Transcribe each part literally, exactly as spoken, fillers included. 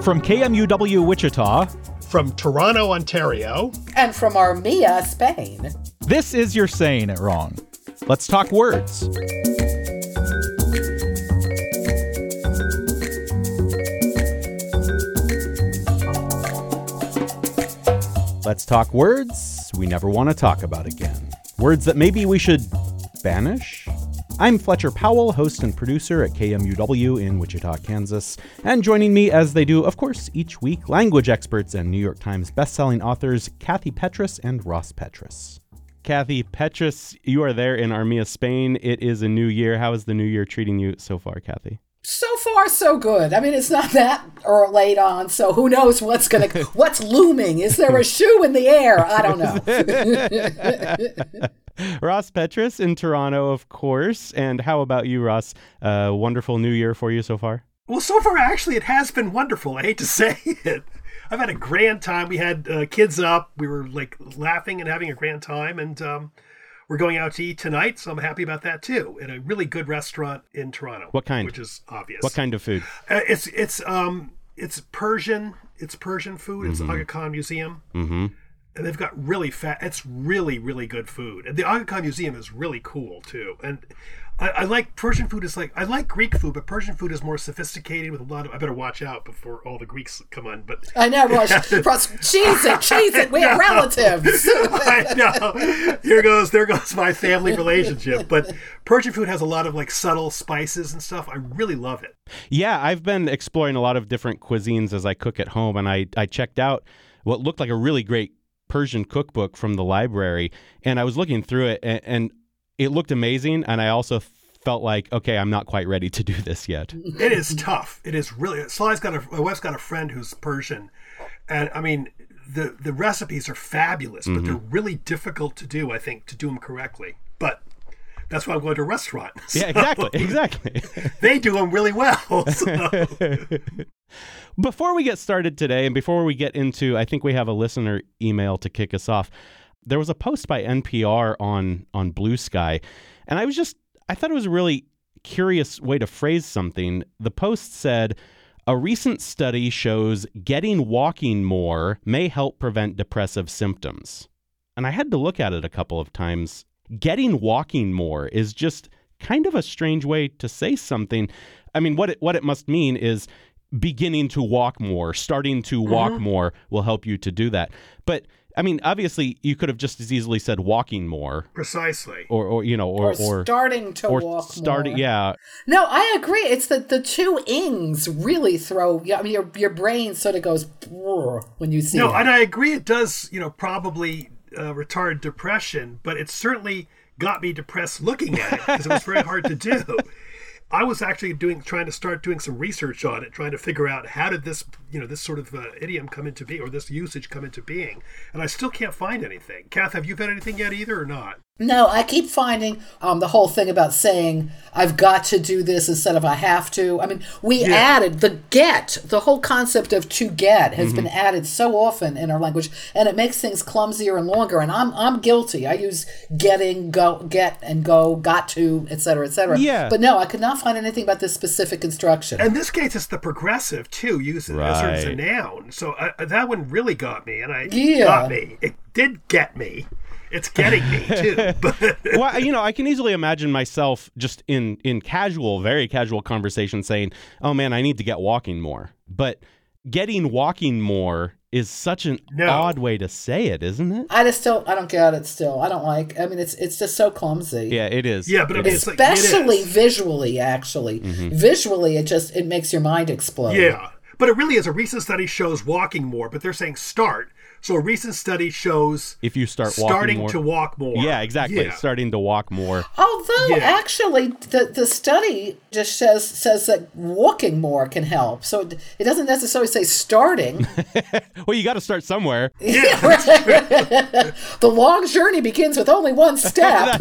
From K M U W Wichita. From Toronto, Ontario. And from Armilla, Spain. This is You're Saying It Wrong. Let's talk words. Let's talk words we never want to talk about again. Words that maybe we should banish? I'm Fletcher Powell, host and producer at K M U W in Wichita, Kansas. And joining me, as they do, of course, each week, language experts and New York Times bestselling authors Kathy Petrus and Ross Petrus. Kathy Petrus, you are there in Armilla, Spain. It is a new year. How is the new year treating you so far, Kathy? So far, so good. I mean, it's not that or late on, so who knows what's going to, what's looming? Is there a shoe in the air? I don't know. Ross Petrus in Toronto, of course. And how about you, Ross? Uh, wonderful new year for you so far? Well, so far, actually, it has been wonderful. I hate to say it. I've had a grand time. We had uh, kids up. We were like laughing and having a grand time. And um, we're going out to eat tonight, so I'm happy about that too. At a really good restaurant in Toronto. What kind? Which is obvious. What kind of food? Uh, it's it's um it's Persian. It's Persian food. It's Mm-hmm. Aga Khan Museum. Mm-hmm. And they've got really fat. It's really, really good food. And the Aga Khan Museum is really cool too. And I, I like Persian food. Is like I like Greek food, but Persian food is more sophisticated with a lot of. I better watch out before all the Greeks come on. But I know, Rush. Rush, cheese it, cheese it. We have relatives. I know. Here goes, there goes my family relationship. But Persian food has a lot of like subtle spices and stuff. I really love it. Yeah, I've been exploring a lot of different cuisines as I cook at home, and I I checked out what looked like a really great Persian cookbook from the library, and I was looking through it, and, and it looked amazing, and I also felt like, okay, I'm not quite ready to do this yet. It is tough. It is really. Sly's got a. My wife's got a friend who's Persian, and I mean, the the recipes are fabulous, but Mm-hmm. they're really difficult to do. I think to do them correctly, but that's why I'm going to a restaurant. So Yeah, exactly, exactly. they do them really well. So. Before we get started today, and before we get into, I think we have a listener email to kick us off. There was a post by N P R on on Blue Sky, and I was just, I thought it was a really curious way to phrase something. The post said, a recent study shows getting walking more may help prevent depressive symptoms. And I had to look at it a couple of times. Getting walking more is just kind of a strange way to say something. I mean, what it, what it must mean is beginning to walk more, starting to walk Mm-hmm. more will help you to do that. But I mean, obviously, you could have just as easily said walking more, Precisely. or, or you know, or Or, or starting to or walk starting. more. Yeah, No, I agree. It's that the two ings really throw. Yeah, I mean, your your brain sort of goes "Brr" when you see No, it. and I agree. It does, you know, probably uh, retard depression, but it certainly got me depressed looking at it because it was very hard to do. I was actually doing, trying to start doing some research on it, trying to figure out how did this, you know, this sort of uh, idiom come into being, or this usage come into being, and I still can't find anything. Kath, have you found anything yet either, or not? No, I keep finding um, the whole thing about saying I've got to do this instead of I have to. I mean, we Yeah. added the get, the whole concept of to get has Mm-hmm. been added so often in our language, and it makes things clumsier and longer. And I'm I'm guilty. I use getting, go, get, and go, got to, et cetera, et cetera. Yeah. But no, I could not find anything about this specific construction. In this case, it's the progressive too, used as sort of as a Right. noun. So uh, that one really got me, and I Yeah. got me. It did get me. It's getting me too. But well, you know, I can easily imagine myself just in in casual, very casual conversation saying, "Oh man, I need to get walking more." But getting walking more is such an No. odd way to say it, isn't it? I just still, I don't get it still. I don't like, I mean, it's it's just so clumsy. Yeah, it is. Yeah, but I It mean, is. it's like, it Especially is. visually, actually. Visually, it just, it makes your mind explode. Yeah, but it really is. A recent study shows walking more, but they're saying start. So a recent study shows if you start walking starting more. to walk more. Yeah, exactly. Yeah. Starting to walk more. Although, Yeah. actually, the, the study just says says that walking more can help. So it, it doesn't necessarily say starting. Well, you got to start somewhere. The long journey begins with only one step.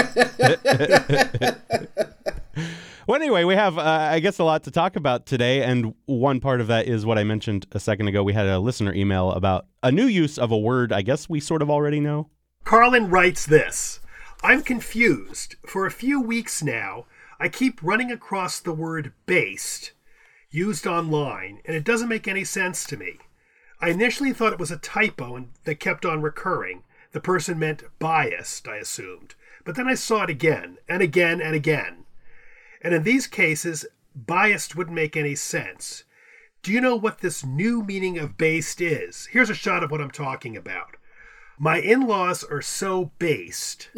Well, anyway, we have, uh, I guess, a lot to talk about today, and one part of that is what I mentioned a second ago. We had a listener email about a new use of a word I guess we sort of already know. Carlin writes this. I'm confused. For a few weeks now, I keep running across the word based used online, and it doesn't make any sense to me. I initially thought it was a typo and that kept on recurring. The person meant biased, I assumed. But then I saw it again, and again, and again. And in these cases, biased wouldn't make any sense. Do you know what this new meaning of based is? Here's a shot of what I'm talking about. My in-laws are so based.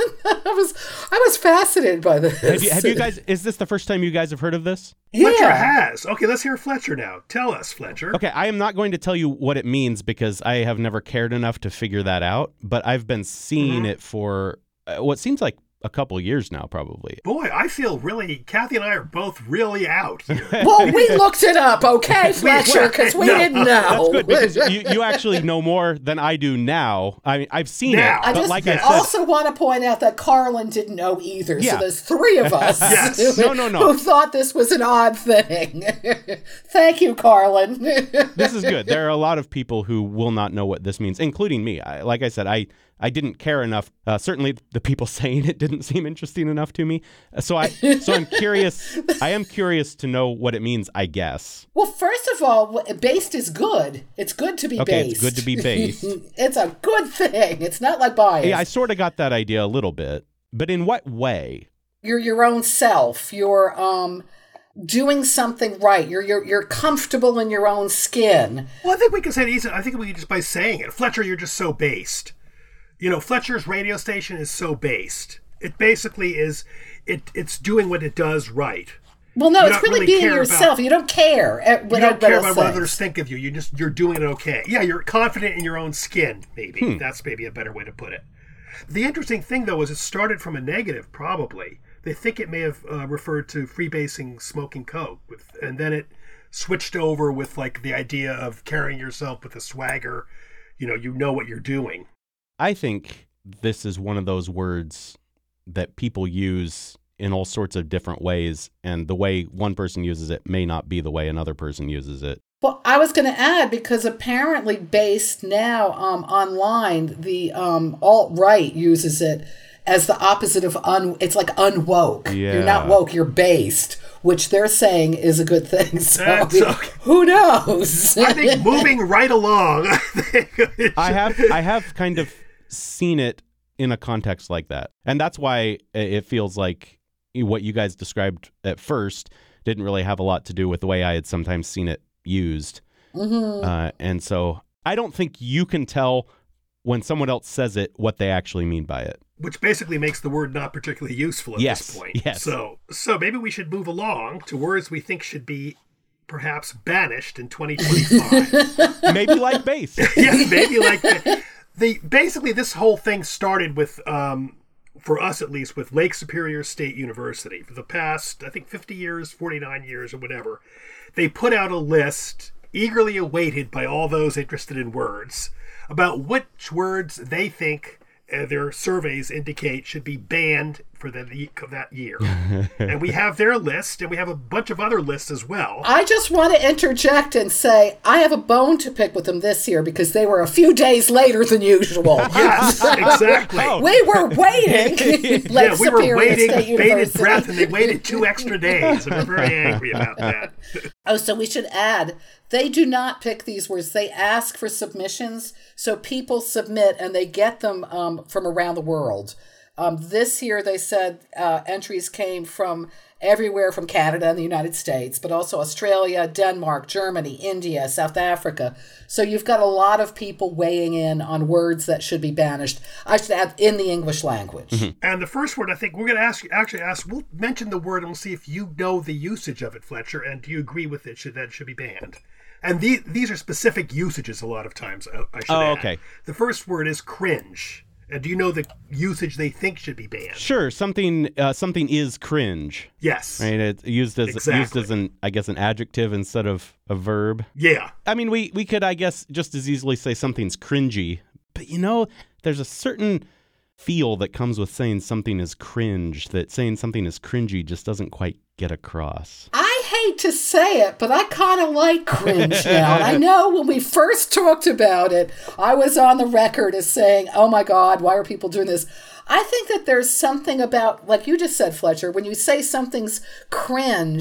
I was I was fascinated by this. Have you, have you guys, is this the first time you guys have heard of this? Fletcher Yeah. has. Okay, let's hear Fletcher now. Tell us, Fletcher. Okay, I am not going to tell you what it means because I have never cared enough to figure that out, but I've been seeing Mhm. it for uh, what seems like a couple years now, probably. Boy, I feel really, Kathy and I are both really out here. Well, we looked it up, okay, Fletcher, because we No, didn't know. Good, because you, you actually know more than I do now. I mean, I've seen Now. it, I but just like I said, also want to point out that Carlin didn't know either. Yeah. So there's three of us Yes. who, No, no, no. who thought this was an odd thing. Thank you, Carlin. this is good. There are a lot of people who will not know what this means, including me. I, like I said, I, I didn't care enough. Uh, certainly, the people saying it didn't seem interesting enough to me. Uh, So I, so I'm curious. I am curious to know what it means, I guess. Well, first of all, w- based is good. It's good to be Okay, based. it's good to be based. It's a good thing. It's not like bias. Yeah, I sort of got that idea a little bit, but in what way? You're your own self. You're um doing something right. You're you're you're comfortable in your own skin. Well, I think we can say it easy. I think we can just by saying it. Fletcher, you're just so based. You know, Fletcher's radio station is so based. It basically is, it it's doing what it does right. Well, no, You it's don't really, really being care yourself. about- You don't care uh, what You don't care everybody about else what thinks. others think of you. You just, you're doing it okay. Yeah, you're confident in your own skin, maybe. Hmm. That's maybe a better way to put it. The interesting thing, though, is it started from a negative, probably. They think it may have uh, referred to freebasing smoking coke, with, and then it switched over with, like, the idea of carrying yourself with a swagger. You know, you know what you're doing. I think this is one of those words that people use in all sorts of different ways, and the way one person uses it may not be the way another person uses it. Well, I was going to add, because apparently based now um, online, the um, alt-right uses it as the opposite of un. It's like unwoke. Yeah. You're not woke, you're based, which they're saying is a good thing. So That's okay. who knows? I think moving right along. I think I have I have kind of seen it in a context like that, and that's why it feels like what you guys described at first didn't really have a lot to do with the way I had sometimes seen it used. Mm-hmm. Uh, and so I don't think you can tell when someone else says it what they actually mean by it. Which basically makes the word not particularly useful at Yes, this point. yes. So, so maybe we should move along to words we think should be perhaps banished in twenty twenty-five. Maybe like bass. Yes, maybe like the, the basically this whole thing started with, um, for us at least, with Lake Superior State University. For the past, I think, fifty years, forty-nine years, or whatever, they put out a list, eagerly awaited by all those interested in words, about which words they think uh, their surveys indicate should be banned for the, that year. And we have their list, and we have a bunch of other lists as well. I just want to interject and say I have a bone to pick with them this year because they were a few days later than usual. Yes, exactly. Oh. We were waiting. Lake Yeah, we were Superior waiting State bated University. breath, and they waited two extra days, and we're very angry about that. Oh, so we should add, they do not pick these words. They ask for submissions, so people submit, and they get them um, from around the world. Um, this year, they said uh, entries came from everywhere from Canada and the United States, but also Australia, Denmark, Germany, India, South Africa. So you've got a lot of people weighing in on words that should be banished. I should add, in the English language. Mm-hmm. And the first word, I think we're going to ask, actually ask, we'll mention the word and we'll see if you know the usage of it, Fletcher, and do you agree with it, should that it should be banned? And these, these are specific usages a lot of times, I, I should Oh, add. okay. The first word is cringe. And do you know the usage they think should be banned? Sure, something uh, something is cringe. Yes. Right, it's used as Exactly. used as an I guess an adjective instead of a verb. Yeah. I mean, we we could I guess just as easily say something's cringy, but you know, there's a certain feel that comes with saying something is cringe that saying something is cringy just doesn't quite get across. I hate to say it, but I kind of like cringe now. And I know when we first talked about it, I was on the record as saying, oh my God, why are people doing this? I think that there's something about, like you just said, Fletcher, when you say something's cringe,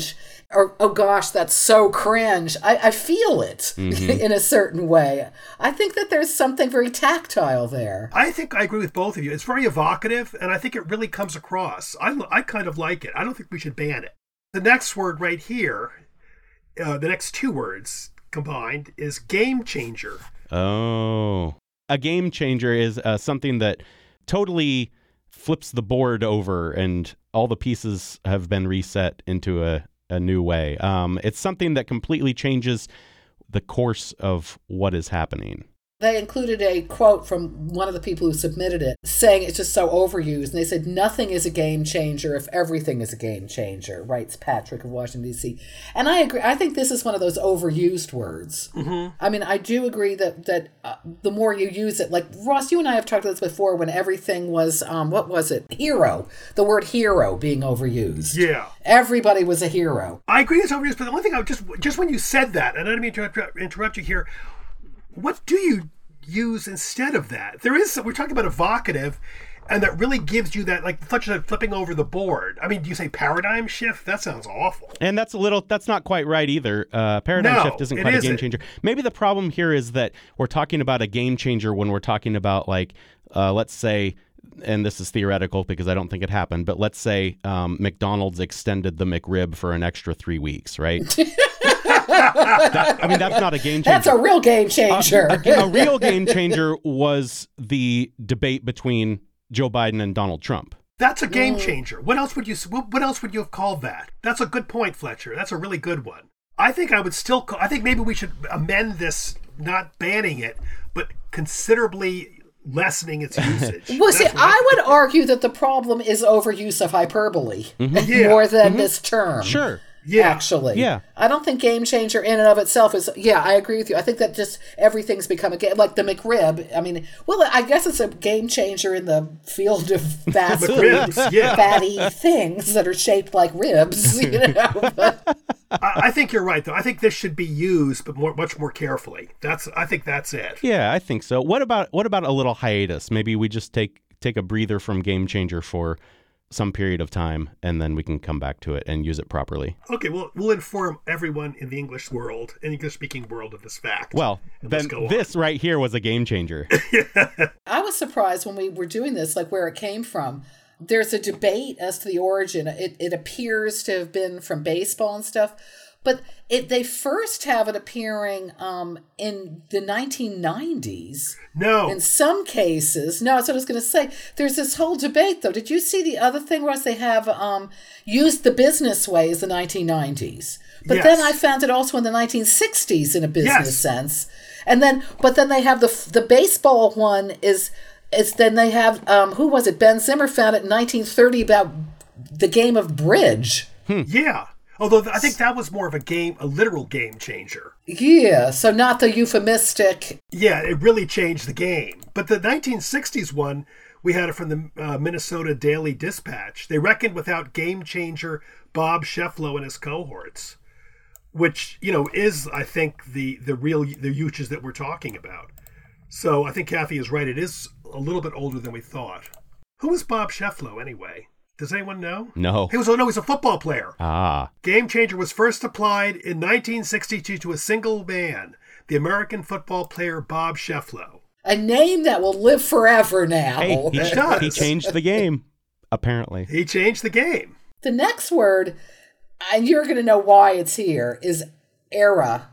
Or, oh gosh, that's so cringe. I, I feel it mm-hmm. in a certain way. I think that there's something very tactile there. I think I agree with both of you. It's very evocative, and I think it really comes across. I, I kind of like it. I don't think we should ban it. The next word right here, uh, the next two words combined, is game changer. Oh. A game changer is uh, something that totally flips the board over and all the pieces have been reset into a, a new way. Um, it's something that completely changes the course of what is happening. They included a quote from one of the people who submitted it saying it's just so overused. And they said, nothing is a game changer if everything is a game changer, writes Patrick of Washington, D C. And I agree. I think this is one of those overused words. Mm-hmm. I mean, I do agree that that uh, the more you use it, like Ross, you and I have talked about this before when everything was, um, what was it? Hero. The word hero being overused. Yeah. Everybody was a hero. I agree it's overused, but the one thing I just, just when you said that, and I don't mean to interrupt, interrupt you here, what do you use instead of that? There is, we're talking about evocative, and that really gives you that, like, such a flipping over the board. I mean, do you say paradigm shift? That sounds awful. And that's a little, that's not quite right either. Uh, paradigm no, shift isn't quite isn't. a game changer. Maybe the problem here is that we're talking about a game changer when we're talking about, like, uh, let's say, and this is theoretical because I don't think it happened, but let's say um, McDonald's extended the McRib for an extra three weeks, right? That, I mean, that's not a game changer. That's a real game changer. A, a, a real game changer was the debate between Joe Biden and Donald Trump. That's a game changer. What else would you What else would you have called that? That's a good point, Fletcher. That's a really good one. I think I would still call, I think maybe we should amend this, not banning it, but considerably lessening its usage. Well, see, I would argue that the problem is overuse of hyperbole mm-hmm. yeah. more than mm-hmm. this term. Sure. Yeah. Actually. Yeah. I don't think game changer in and of itself is, yeah, I agree with you. I think that just everything's become a game, like the McRib. I mean, well, I guess it's a game changer in the field of fast McRibs, yeah. fatty things that are shaped like ribs, you know. But, I, I think you're right, though. I think this should be used, but more, much more carefully. That's, I think that's it. Yeah, I think so. What about, what about a little hiatus? Maybe we just take, take a breather from game changer for some period of time, and then we can come back to it and use it properly. Okay, well, we'll inform everyone in the English world, in English-speaking world, of this fact. Well, then this right here was a game changer. Yeah. I was surprised when we were doing this, like where it came from. There's a debate as to the origin. It, it appears to have been from baseball and stuff, but it, they first have it appearing um, in the nineteen nineties. No. In some cases. No, that's what I was going to say. There's this whole debate, though. Did you see the other thing, Russ? They have um, used the business way as the nineteen nineties. But yes. then I found it also in the nineteen sixties in a business yes. sense. And then, but then they have the the baseball one is, is then they have, um, who was it? Ben Zimmer found it in nineteen thirty about the game of bridge. Hmm. Yeah. Although I think that was more of a game, a literal game changer. Yeah, so not the euphemistic. Yeah, it really changed the game. But the nineteen sixties one, we had it from the uh, Minnesota Daily Dispatch. They reckoned without game changer Bob Shefflow and his cohorts, which, you know, is, I think, the, the real the usage that we're talking about. So I think Kathy is right. It is a little bit older than we thought. Who was Bob Shefflow, anyway? Does anyone know? No. He was, oh no, he's a football player. Ah. Game changer was first applied in nineteen sixty-two to a single man, the American football player Bob Shefflow. A name that will live forever now. Hey, he, It does. he changed the game, apparently. He changed the game. The next word, and you're going to know why it's here, is era.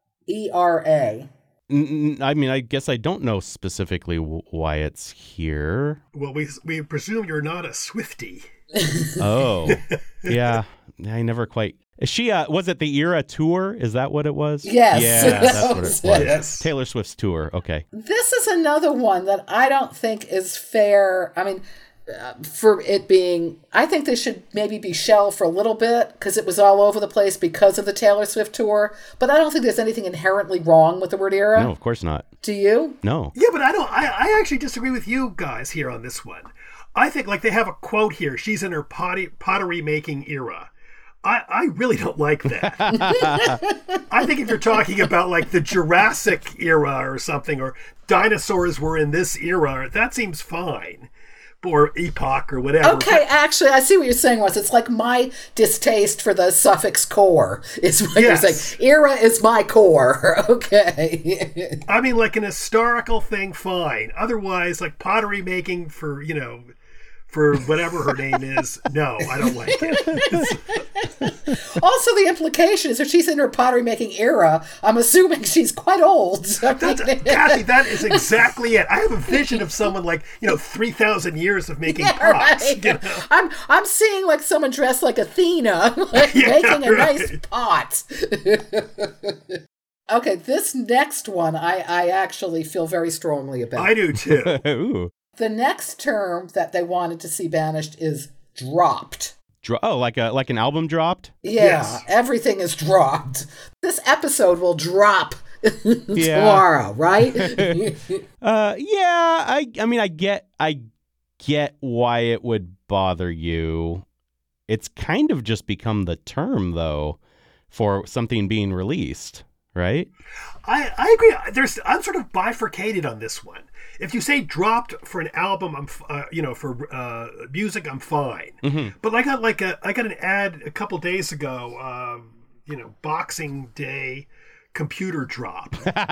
E R A. I mean, I guess I don't know specifically w- why it's here. Well, we we presume you're not a Swiftie. Oh, yeah. I never quite. Is she? Uh, was it the Era tour? Is that what it was? Yes. Yeah, that's what it was. Yes. Taylor Swift's tour. Okay. This is another one that I don't think is fair. I mean, uh, for it being, I think they should maybe be shelved for a little bit because it was all over the place because of the Taylor Swift tour. But I don't think there's anything inherently wrong with the word era. No, of course not. Do you? No. Yeah, but I don't. I, I actually disagree with you guys here on this one. I think, like, they have a quote here. She's in her potty, pottery making era. I, I really don't like that. I think if you're talking about, like, the Jurassic era or something, or dinosaurs were in this era, that seems fine. or epoch or whatever. Okay, actually, I see what you're saying, Russ. It's like my distaste for the suffix core is what Yes. you're saying. Era is my core. Okay. I mean, like an historical thing, fine. Otherwise, like pottery making for, you know, for whatever her name is, no, I don't like it. Also, the implication is if she's in her pottery making era, I'm assuming she's quite old. I That's, mean- Kathy, that is exactly it. I have a vision of someone like, you know, three thousand years of making Yeah, pots. right. You know? I'm I'm seeing like someone dressed like Athena, like Yeah, making a right. nice pot. Okay, this next one I, I actually feel very strongly about. I do too. Ooh. The next term that they wanted to see banished is dropped. Dro- oh, like a like an album dropped? Yeah, Yes. everything is dropped. This episode will drop tomorrow, right? Uh, yeah. I I mean, I get I get why it would bother you. It's kind of just become the term though for something being released, right? I, I agree. There's I'm sort of bifurcated on this one. If you say dropped for an album, I'm f- uh, you know for uh, music, I'm fine. Mm-hmm. But I got like a I got an ad a couple days ago. Um, you know, Boxing Day computer drop.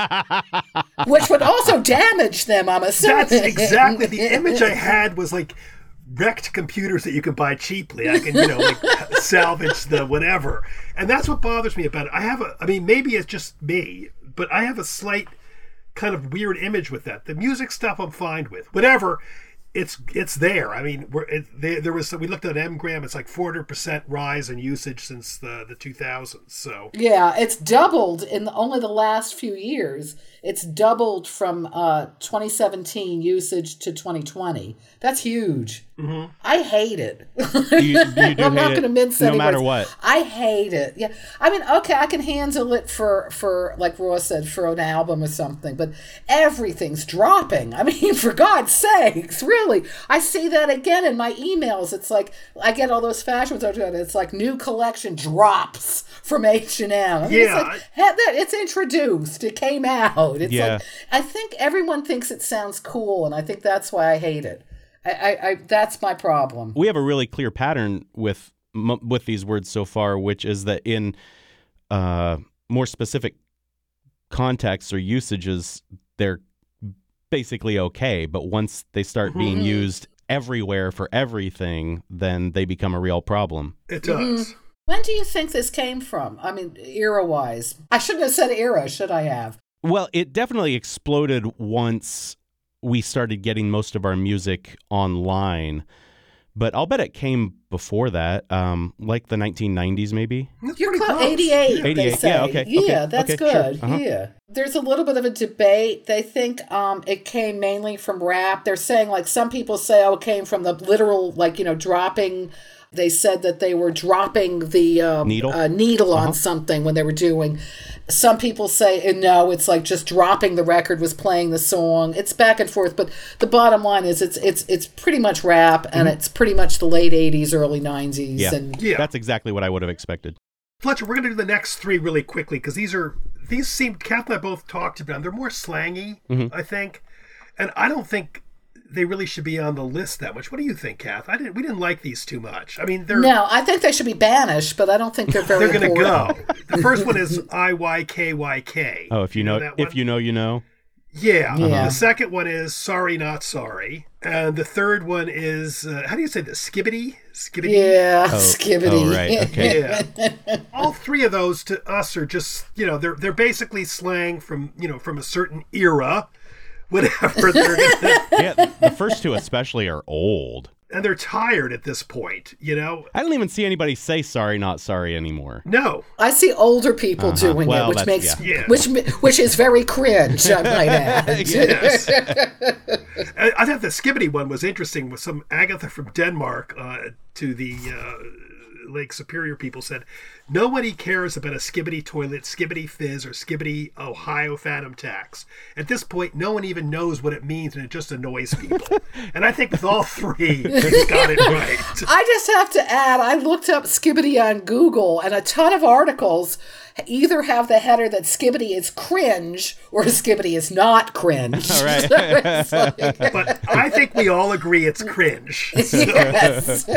Which would also damage them, I'm assuming. That's exactly the image I had was like wrecked computers that you can buy cheaply. I can, you know, like salvage the whatever. And that's what bothers me about it. I have a, I mean, maybe it's just me, but I have a slight kind of weird image with that. The music stuff I'm fine with. Whatever. It's it's there. I mean, we're, it, there, there was we looked at Mgram. It's like four hundred percent rise in usage since the the two thousands. So Yeah, it's doubled in the, only the last few years. It's doubled from uh, twenty seventeen usage to twenty twenty. That's huge. Mm-hmm. I hate it. You, you do I'm hate not going to it, mince no any matter words. what. I hate it. Yeah, I mean, okay, I can handle it for for like Ross said, for an album or something, but everything's dropping. I mean, for God's sakes, really. I see that again in my emails. It's like I get all those fashions. It's like new collection drops from H and M. I mean, Yeah. it's like had that. It's introduced. It came out. It's Yeah. like I think everyone thinks it sounds cool, and I think that's why I hate it. I, I, I that's my problem. We have a really clear pattern with m- with these words so far, which is that in uh, more specific contexts or usages, they're basically okay. But once they start being used everywhere for everything, then they become a real problem. it does. When do you think this came from? I mean, era-wise. I shouldn't have said era, should I have? Well, it definitely exploded once we started getting most of our music online. But I'll bet it came before that, um, like the nineteen nineties maybe. That's You're pretty close. close. eighty-eight, Yeah. they eighty-eight, say. yeah, okay, okay, Yeah, that's okay, sure, good. uh-huh. Yeah. There's a little bit of a debate. They think um, it came mainly from rap. They're saying, like, some people say, oh, it came from the literal, like, you know, dropping. They said that they were dropping the um, Needle? uh, needle on Uh-huh. something when they were doing. Some people say, uh, no, it's like just dropping the record was playing the song. It's back and forth, but the bottom line is it's it's it's pretty much rap, and it's pretty much the late eighties, early nineties. Yeah. And Yeah. That's exactly what I would have expected. Fletcher, we're going to do the next three really quickly because these are these seem Kath and I both talked about them. They're more slangy, I think, and I don't think they really should be on the list that much. What do you think, Kath? I didn't. We didn't like these too much. I mean, they're no, I think they should be banished, but I don't think they're very they're going to important. go. The first one is I Y K Y K. Oh, if you know, that if one? you know, you know. Yeah. Yeah. The second one is Sorry Not Sorry, and the third one is uh, how do you say this? Skibbity, Skibbity. Yeah, Oh, skibbity. oh, right, okay. Yeah. All three of those to us are just, you know, they're they're basically slang from, you know, from a certain era, whatever. They're gonna, Yeah, the first two especially are old. and they're tired at this point, you know. I don't even see anybody say sorry, not sorry anymore. No. I see older people Uh-huh. doing Well, it, which that's- makes yeah. Yeah. which which is very cringe, I might add. Yes. I, I thought the Skibbity one was interesting with some Agatha from Denmark uh, to the uh, Lake Superior people said, Nobody cares about a Skibbity Toilet, Skibbity Fizz, or Skibbity Ohio Phantom Tax. At this point, no one even knows what it means, and it just annoys people. And I think with all three, he's got it right. I just have to add, I looked up Skibbity on Google, and a ton of articles either have the header that Skibbity is cringe or Skibbity is not cringe. All right. So it's like- But I think we all agree it's cringe. So, yes.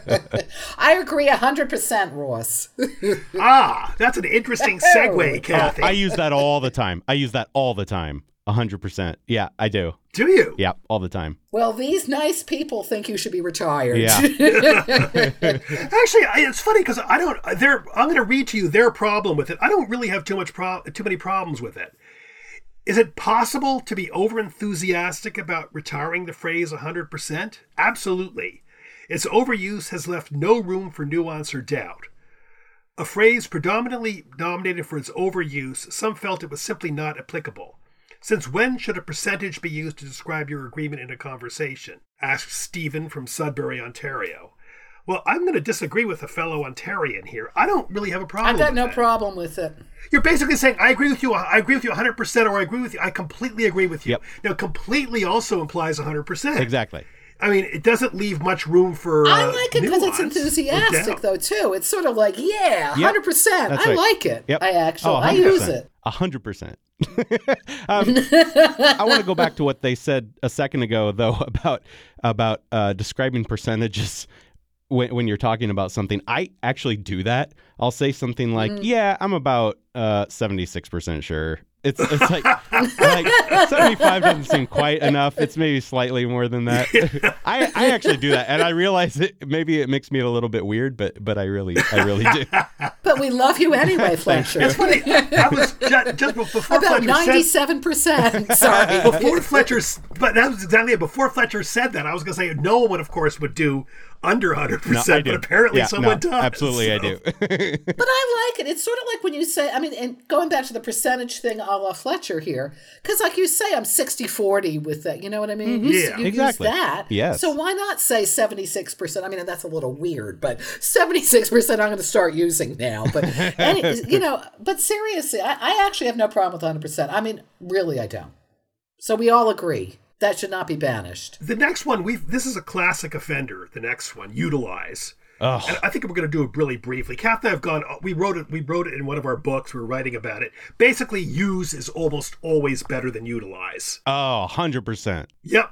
I agree one hundred percent, Ross. ah, that's an interesting segue, Kathy. I use that all the time. I use that all the time. one hundred percent. Yeah, I do. Do you? Yeah, all the time. Well, these nice people think you should be retired. Yeah. Actually, I- it's funny because I don't. Their, I'm going to read to you their problem with it. I don't really have too much pro, too many problems with it. Is it possible to be overenthusiastic about retiring the phrase one hundred percent? Absolutely. Its overuse has left no room for nuance or doubt. A phrase predominantly nominated for its overuse, some felt it was simply not applicable. Since when should a percentage be used to describe your agreement in a conversation? Asked Stephen from Sudbury, Ontario. Well, I'm going to disagree with a fellow Ontarian here. I don't really have a problem I've got with no that. problem with it. You're basically saying, I agree with you, I agree with you one hundred percent, or I agree with you, I completely agree with you. Yep. Now, completely also implies one hundred percent. Exactly. I mean, it doesn't leave much room for uh, I like it because it's nuance or enthusiastic, doubt. though, too. It's sort of like, yeah, one hundred percent. That's I right. like it. Yep. I actually, Oh, I use it. one hundred percent. um, I want to go back to what they said a second ago, though, about about uh, describing percentages when, when you're talking about something. I actually do that. I'll say something like, Mm. yeah, I'm about uh, seventy-six percent sure. It's it's like, like seventy-five doesn't seem quite enough. It's maybe slightly more than that. I, I actually do that, and I realize it maybe it makes me a little bit weird, but but I really I really do. But we love you anyway, Fletcher. It's funny. I was just, just before About Fletcher said, ninety-seven percent. Sorry. before Fletcher, but that was exactly it. Before Fletcher said that, I was going to say no one, of course, would do under one hundred No, I percent, do. but apparently Yeah, someone no, does. Absolutely, I so. do. But I like it. It's sort of like when you say, I mean, and going back to the percentage thing a la Fletcher here, because like you say, I'm sixty forty with that. You know what I mean? You, Yeah. you Exactly. use that. Yes. So why not say seventy-six percent? I mean, that's a little weird, but seventy-six percent I'm going to start using now. But, any, you know, but seriously, I, I actually have no problem with one hundred percent. I mean, really, I don't. So we all agree. That should not be banished. The next one, we this is a classic offender. The next one, utilize. Oh, And I think we're going to do it really briefly. Kath and I have gone. We wrote it. We wrote it in one of our books. We were writing about it. Basically, use is almost always better than utilize. oh, one hundred percent. Yep.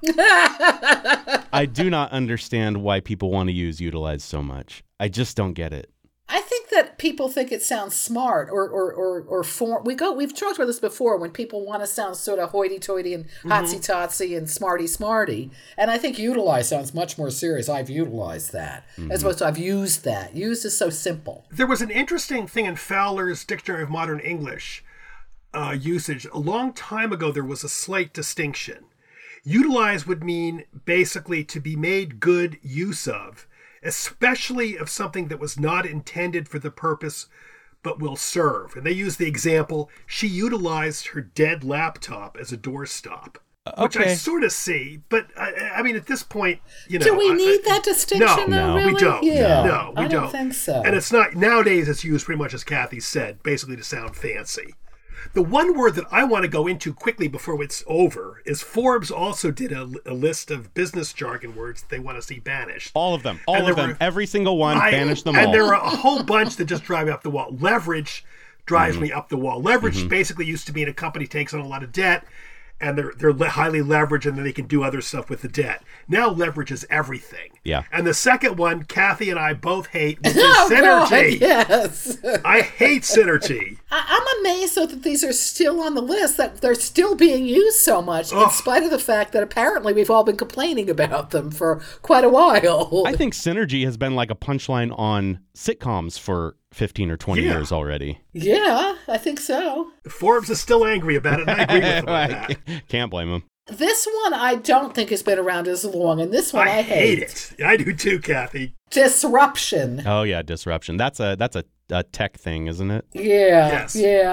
I do not understand why people want to use utilize so much. I just don't get it. I think that people think it sounds smart or or or, or form. We go. We've talked about this before when people want to sound sort of hoity-toity and hotsy-totsy and smarty-smarty. And I think utilize sounds much more serious. I've utilized that as opposed to I've used that. Used is so simple. There was an interesting thing in Fowler's Dictionary of Modern English uh, usage. A long time ago, there was a slight distinction. Utilize would mean basically to be made good use of, especially of something that was not intended for the purpose but will serve. And they use the example, she utilized her dead laptop as a doorstop. Which I Okay. sort of see, but I, I mean, at this point, you know. Do we I- need I- that distinction? No, though, no, we really? don't. Yeah. No, we I don't. don't think so. And it's not, nowadays it's used pretty much as Kathy said, basically to sound fancy. The one word that I want to go into quickly before it's over is Forbes also did a, a list of business jargon words that they want to see banished. All of them. All And of there them. were- Every single one. I- Banish them and all. there are a whole bunch that just drive me up the wall. Leverage drives me up the wall. Leverage basically used to mean a company takes on a lot of debt and they're they're le- highly leveraged and then they can do other stuff with the debt. Now leverage is everything. Yeah. And the second one, Kathy and I both hate, which is Oh, God, synergy. yes. I hate synergy. I, I'm amazed though that these are still on the list, that they're still being used so much, in Ugh. spite of the fact that apparently we've all been complaining about them for quite a while. I think synergy has been like a punchline on sitcoms for fifteen or twenty Yeah. years already. Yeah, I think so. Forbes is still angry about it, and I agree with him on I that. can't blame him. This one I don't think has been around as long, and this one I, I hate it. I do too, Kathy. Disruption. Oh yeah, disruption. That's a that's a, a tech thing, isn't it? Yeah, Yes. yeah.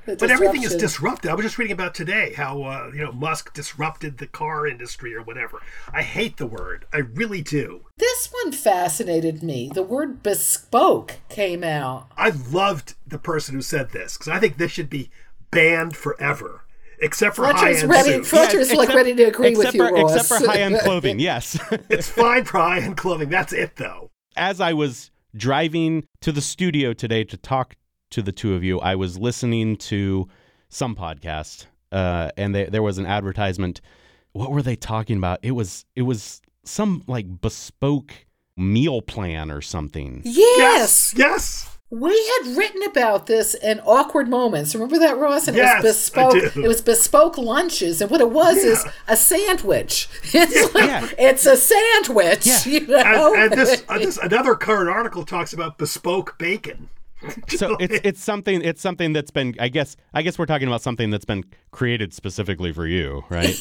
But everything is disrupted. I was just reading about today how uh, you know Musk disrupted the car industry or whatever. I hate the word. I really do. This one fascinated me. The word bespoke came out. I loved the person who said this because I think this should be banned forever. Except for Fletcher's high-end ready, suits. Fletcher's Yeah, like except- ready to agree with except you, for, Ross. Except for high-end clothing, yes. It's fine for high-end clothing. That's it, though. As I was driving to the studio today to talk to the two of you, I was listening to some podcast, uh, and they, there was an advertisement. What were they talking about? It was it was some like bespoke meal plan or something. Yes. Yes. Yes. We had written about this in Awkward Moments. Remember that, Ross? And Yes, it was bespoke. I do. It was bespoke lunches, and what it was Yeah. is a sandwich. It's like Yeah. it's a sandwich. Yeah. You know? And, and this, uh, this another current article talks about bespoke bacon. So it's it's something it's something that's been I guess I guess we're talking about something that's been created specifically for you, right?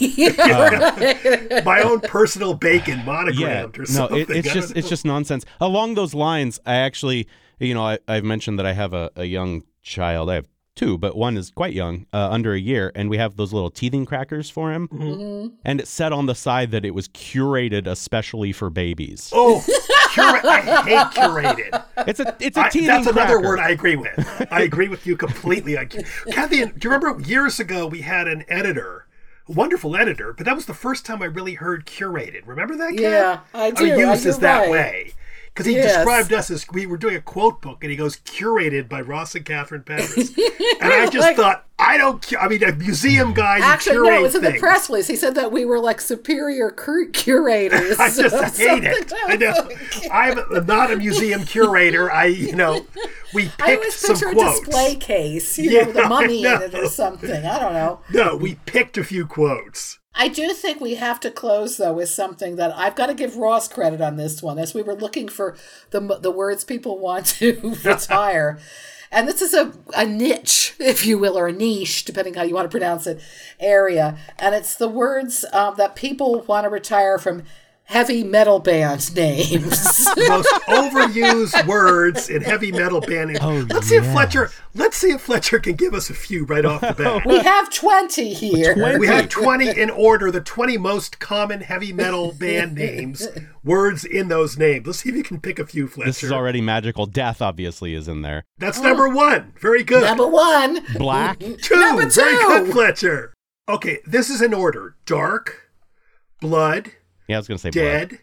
Yeah. My own personal bacon Yeah, monogrammed or no, something. it, it's I just don't it's know. just nonsense. Along those lines, I actually, you know, I, I've mentioned that I have a, a young child. I have two, but one is quite young, uh, under a year, and we have those little teething crackers for him. Mm-hmm. And it said on the side that it was curated especially for babies. Oh, cura- I hate curated. It's a it's a I, teething that's another cracker. word I agree with. I agree with you completely. I, Kathy, do you remember years ago we had an editor, a wonderful editor, but that was the first time I really heard curated. Remember that, Kat? Yeah, I do. I mean, used You're as that right. way. Because he Yes. described us as, we were doing a quote book, and he goes, curated by Ross and Catherine Petras. And I just Like- thought, I don't, cu- I mean, a museum guy, you Actually, curate no, it was in the things. press release. He said that we were like superior cur- curators. I just of hate it. something. I know. I'm not a museum curator. I, you know, we picked I always some picture a quotes. display case, you Yeah, know, with a mummy I in it or know. something. I don't know. No, we picked a few quotes. I do think we have to close, though, with something that I've got to give Ross credit on this one, as we were looking for the the words people want to retire. And this is a, a niche, if you will, or a niche, depending how you want to pronounce it, area. And it's the words um, that people want to retire from heavy metal band names. The most overused words in heavy metal band. Oh, let's see if yes. Fletcher. Let's see if Fletcher can give us a few right off the bat. We have twenty here. twenty. We have twenty in order, the twenty most common heavy metal band names, words in those names. Let's see if you can pick a few, Fletcher. This is already magical. Death obviously is in there. That's number one. Very good. Number one. Black. two. Number Very two. good, Fletcher. Okay, this is in order. Dark, blood, Yeah, I was gonna say blood. dead,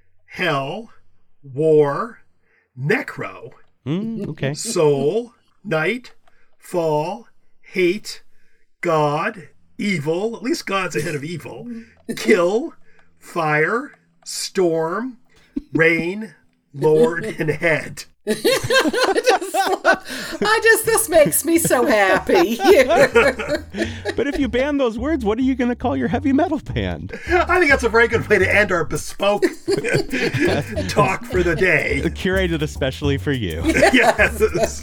hell, war, necro, Mm, okay. soul, night, fall, hate, God, evil, at least God's ahead of evil, kill, fire, storm, rain, Lord, and head. I just, this makes me so happy. But if you ban those words, what are you going to call your heavy metal band? I think that's a very good way to end our bespoke talk for the day. Curated especially for you. Yes.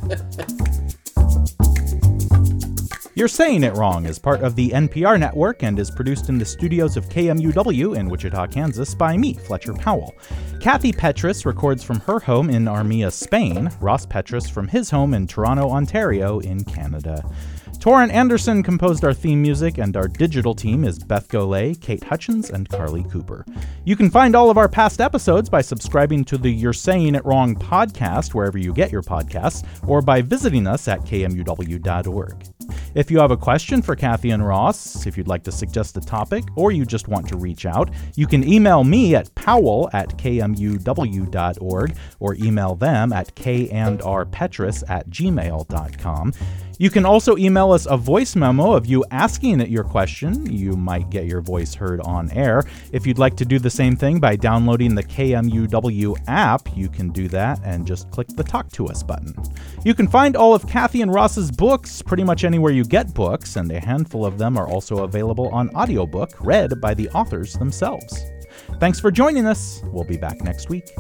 You're Saying It Wrong is part of the N P R network and is produced in the studios of K M U W in Wichita, Kansas by me, Fletcher Powell. Kathy Petras records from her home in Armia, Spain, Ross Petras from his home in Toronto, Ontario in Canada. Torrin Anderson composed our theme music, and our digital team is Beth Golay, Kate Hutchins, and Carly Cooper. You can find all of our past episodes by subscribing to the You're Saying It Wrong podcast wherever you get your podcasts, or by visiting us at k m u w dot org. If you have a question for Kathy and Ross, if you'd like to suggest a topic, or you just want to reach out, you can email me at powell at k m u w dot org or email them at k and r petras at gmail dot com. You can also email us a voice memo of you asking it your question. You might get your voice heard on air. If you'd like to do the same thing by downloading the K M U W app, you can do that and just click the Talk to Us button. You can find all of Kathy and Ross's books pretty much anywhere you get books, and a handful of them are also available on audiobook, read by the authors themselves. Thanks for joining us. We'll be back next week.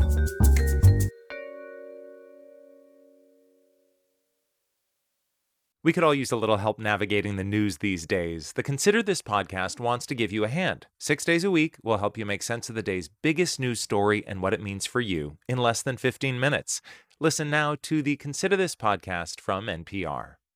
We could all use a little help navigating the news these days. The Consider This podcast wants to give you a hand. Six days a week, we'll help you make sense of the day's biggest news story and what it means for you in less than fifteen minutes. Listen now to the Consider This podcast from N P R.